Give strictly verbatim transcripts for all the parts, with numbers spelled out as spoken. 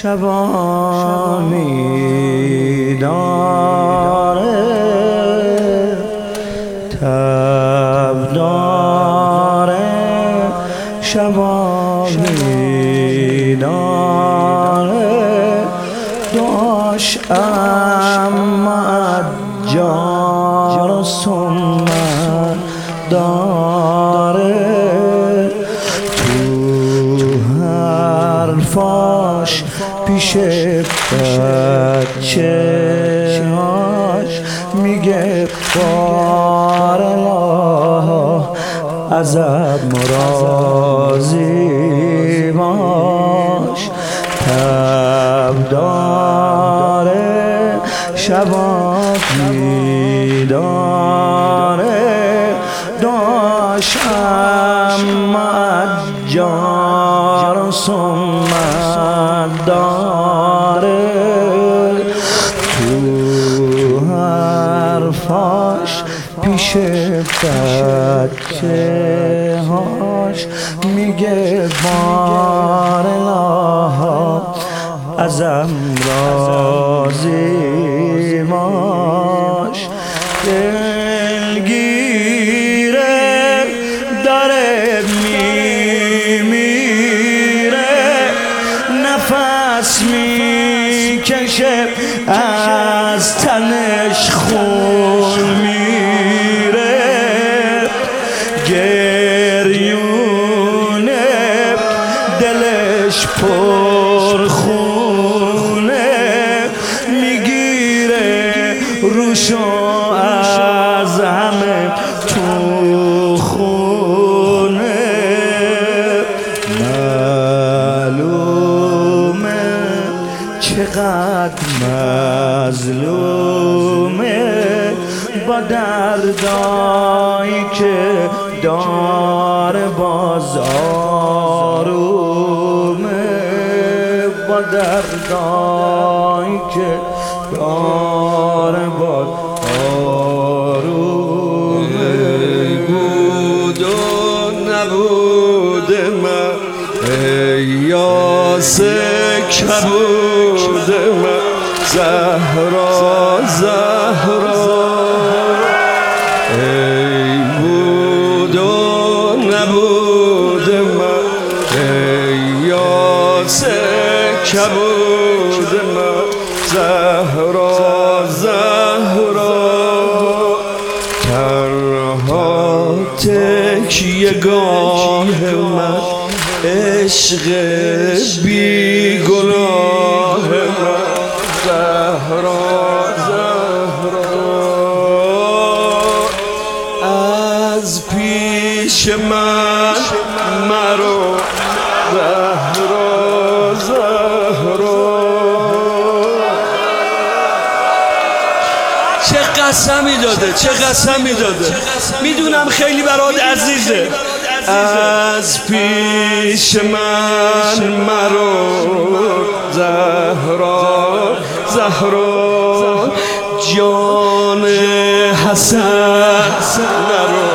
شبانی داره تب داره شبانی داره داش اما جار و سنت داره حرفاش پیش بچه هاش میگه بارالله ازم راضی باش تب داره شبانی داره داش اما جار و سنت داره تو حرفاش پیش بچه هاش میگه بارالله ازم راضی باش دلگیره داره میمیره نفس میکشه از تنش خون میره گریونه دلش پر خونه میگیره روشو از همه تو خونه معلومه چقدر مظلومه با دردایی که داره باز آرومه با دردایی که داره باز آرومه بود و نبود من ای یاس کبود من زهرا زهرا ای بود و نبود من ای یاس کبود من زهرا زهرا تنها تکیه گاه من عشق بی گناه من زهرا زهرا از پیش من مرو زهرا زهرا چه قسمی داده چه قسمی داده میدونم خیلی برات عزیزه از پیش من مرو زهرا زهرا جان حسن نرو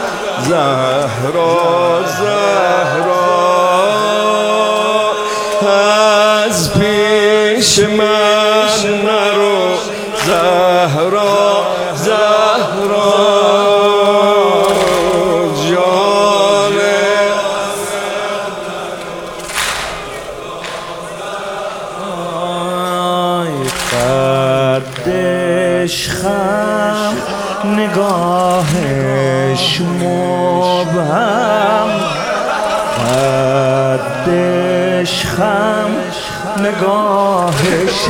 زهرا زهرا از پیش من نرو زهرا زهرا جان قدش خم نگاهش مبهم قدش خم نگاهش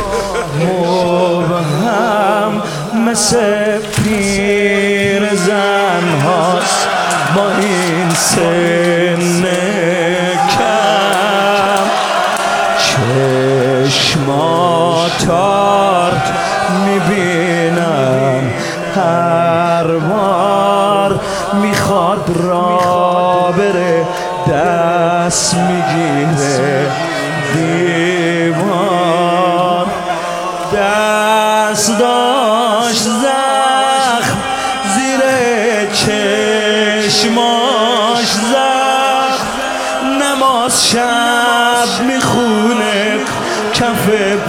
مبهم مثل پیر زن هاست با این سن کم چشماتار میبینم هر بار میخواد را بره دست میگیره دیوار دست داشت زخم زیر چشماش زخم نماز شب میخونه کف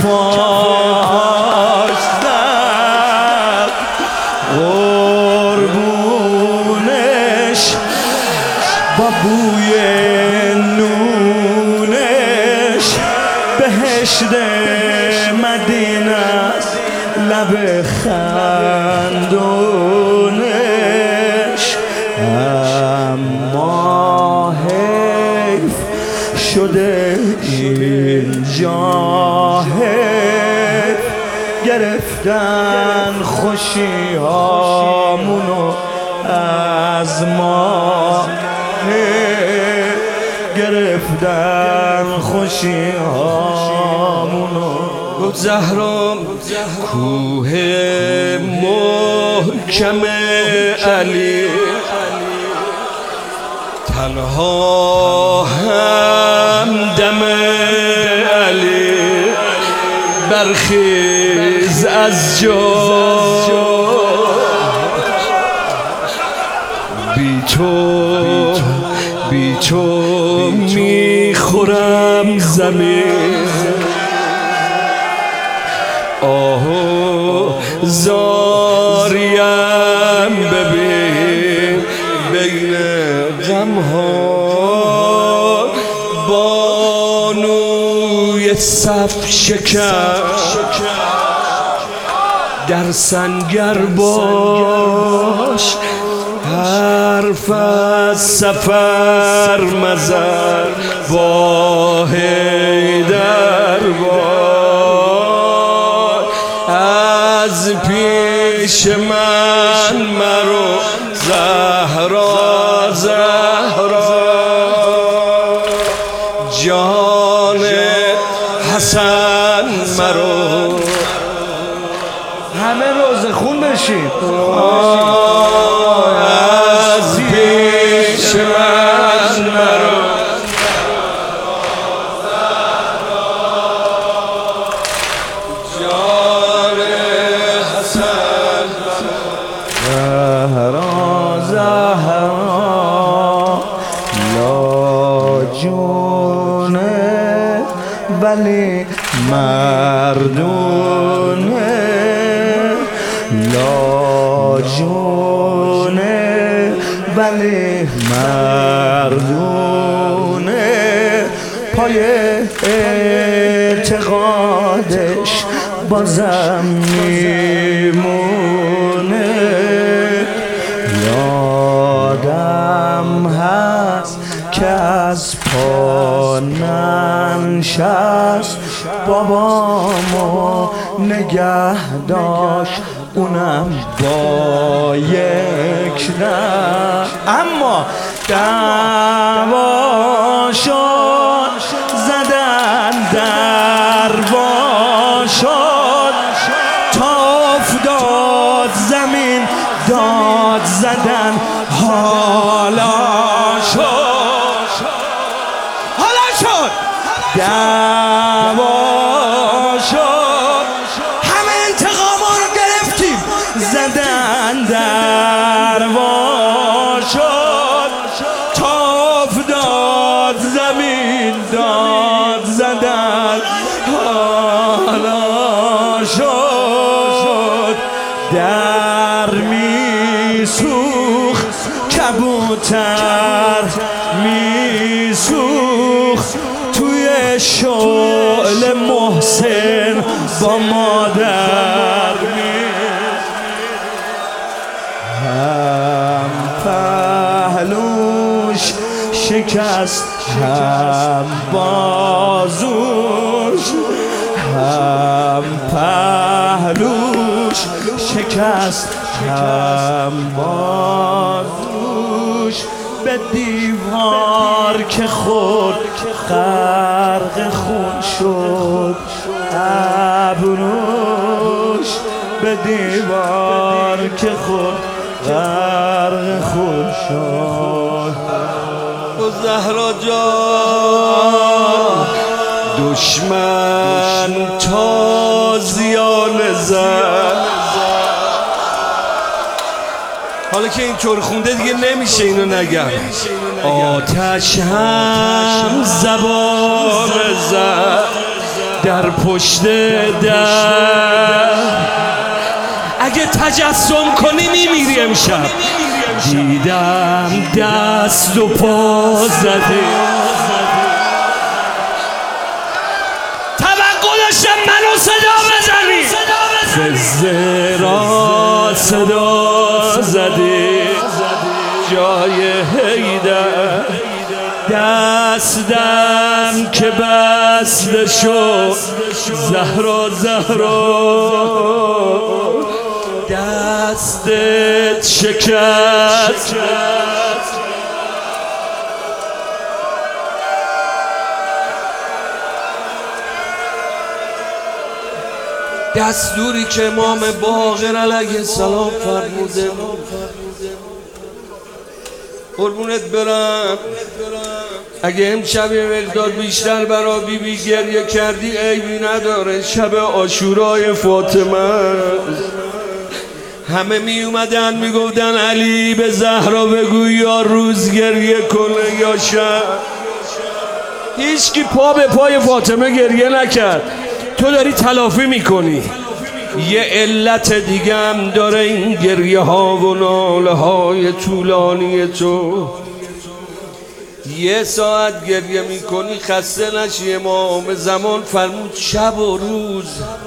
پاش زد قربونش با بوی نونش بهشت مدینه است لب خندونش اما حیف شده اینجا حیف گرفتن خوشی هامونو از ما حیف گرفتن خوشی هامونو گفت زهرا کوه محکم علی تنها همدم علی برخیز از جا بی تو بی تو میخورم زمین آهو زاریم ببین بین غمها بانوی صف شکر در سنگر باش حرف از سفر مزر با حیدر باش از پیش من مرو زهرا زهرا جان حسن مرو همه روزه خون بشید از پیش من مرو جان حسن زهرا زهرا لاجونه ولی مردونه لاجونه ولی مردونه پای اعتقادش بازم میمونه یادم هست که از پا ننشست بابامو نگه داشت اونم با یک نه اما دعوا شد زدن دروا شد تا افتاد زمین داد زدن حالا شد حالا شد دعوا شد همه انتقاما رو گرفتیم زدن دروا شد تا افتاد زمین داد زدن حالا شد در میسوخت کبوتر میسوخت توی شعل محسن با مادر هم پهلوش شکست هم بازوش هم پهلوش شکست هم بازوش به دیوار که خورد غرق خون شد ابروش به دیوار که خورد غرق خون شد و زهرا جان دشمن تازیانه زد حالا که اینطور خونده دیگه نمیشه اینو نگم آتش هم زبان زد در پشت در. اگه تجسم کنی میمیری امشب. دیدم دست و پا زده، توقع داشتم منو صدا بزنی. فزه را صدا زده جای حیدر، دستم که بسته شد زهرا زهرا، دستت شکست. دستوری که امام باقر علیه السلام فرموده، قربونت برم، اگه امشب یه مقدار بیشتر برا بی بی گریه کردی عیبی نداره. شب عاشورای فاطمه همه می اومدن می گفتن علی به زهرا بگو یا روز گریه کنه یا شب. هیچ کی پا به پای فاطمه گریه نکرد. تو داری تلافی میکنی. یه علت دیگه هم داره این گریه ها و ناله های طولانی تو. یه ساعت گریه میکنی خسته نشی. امام زمان فرمود شب و روز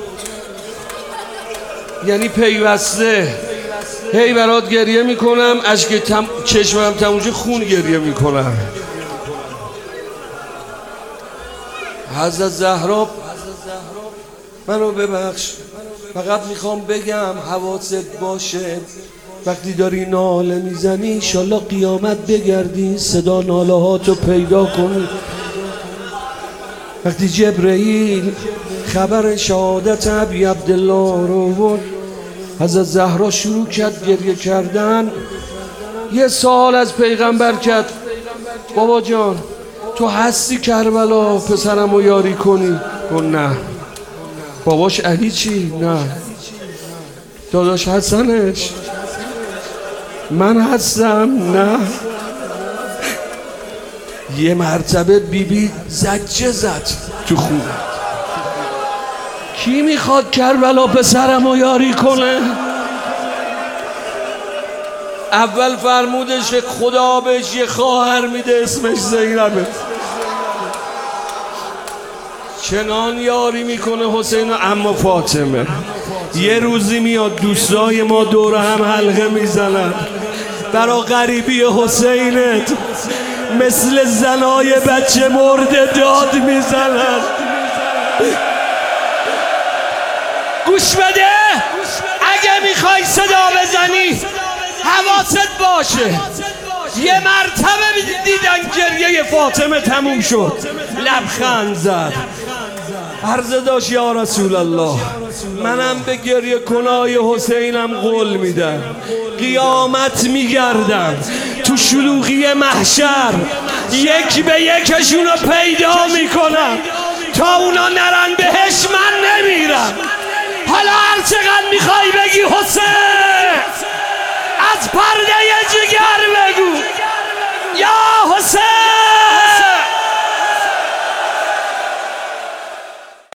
یعنی پیوسته. هی برات گریه میکنم، اشک تم... چشمم تموشه خون گریه میکنم. حضرت زهرا منو ببخش، فقط میخوام بگم حواست باشه وقتی داری ناله میزنی انشالله قیامت بگردی صدا ناله هاتو پیدا کنی. وقتی جبرئیل خبر شهادت ابی عبدالله رو بود، حضرت زهرا شروع کرد گریه کردن. یه سوال از پیغمبر کرد، بابا جان تو هستی کربلا پسرمو یاری کنی؟ گفت نه. باباش علی چی؟ نه. داداش حسنش؟ من هستم؟ نه. یه مرتبه بیبی زجه زد تو خونه، کی میخواد کربلا پسرمو یاری کنه؟ اول فرمودش که خدا بهش یه خواهر میده اسمش زینبه، چنان یاری میکنه حسین. اما فاطمه یه روزی میاد دوستای ما دور هم حلقه میزنن برا غریبی حسینت، مثل زنای بچه مرده داد میزنن. گوش بده، اگه میخوای صدا بزنی حواست باشه. یه مرتبه دیدن گریه فاطمه تموم شد، لبخند زد، عرضه داشت یا رسول الله منم به گریه کنای حسینم قول میدم، قیامت میگردم تو شلوغی محشر یک به یکشونو پیدا میکنم، تا اونا نرن بهش من نمیرم. حالا هر چقدر میخوای بگی حسین، از پرده جگر بگو یا حسین.